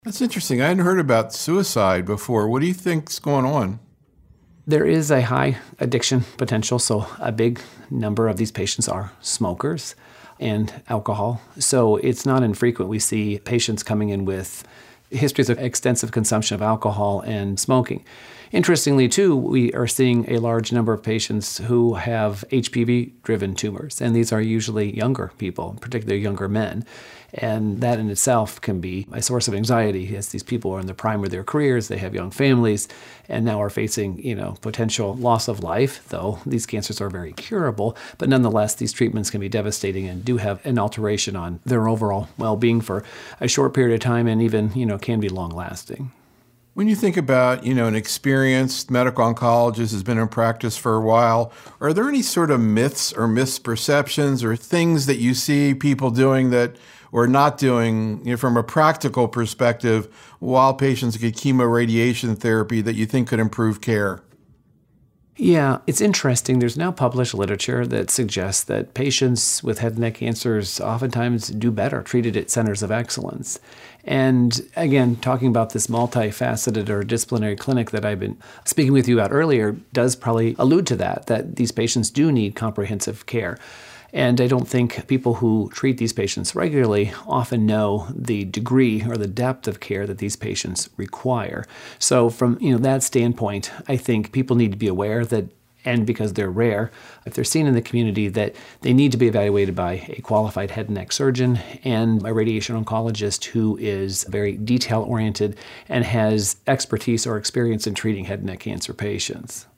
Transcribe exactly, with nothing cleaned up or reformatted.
That's interesting. I hadn't heard about suicide before. What do you think's going on? There is a high addiction potential, so a big number of these patients are smokers and alcohol. So it's not infrequent. We see patients coming in with histories of extensive consumption of alcohol and smoking. Interestingly, too, we are seeing a large number of patients who have H P V-driven tumors, and these are usually younger people, particularly younger men. And that in itself can be a source of anxiety as these people are in the prime of their careers, they have young families, and now are facing, you know, potential loss of life, though these cancers are very curable. But nonetheless, these treatments can be devastating and do have an alteration on their overall well-being for a short period of time and even, you know, can be long-lasting. When you think about, you know, an experienced medical oncologist who's been in practice for a while, are there any sort of myths or misperceptions or things that you see people doing that or not doing, you know, from a practical perspective while patients get chemoradiation therapy that you think could improve care? Yeah, it's interesting. There's now published literature that suggests that patients with head and neck cancers oftentimes do better treated at centers of excellence. And again, talking about this multifaceted or disciplinary clinic that I've been speaking with you about earlier does probably allude to that, that these patients do need comprehensive care. And I don't think people who treat these patients regularly often know the degree or the depth of care that these patients require. So from you know that standpoint, I think people need to be aware that, and because they're rare, if they're seen in the community, that they need to be evaluated by a qualified head and neck surgeon and a radiation oncologist who is very detail-oriented and has expertise or experience in treating head and neck cancer patients.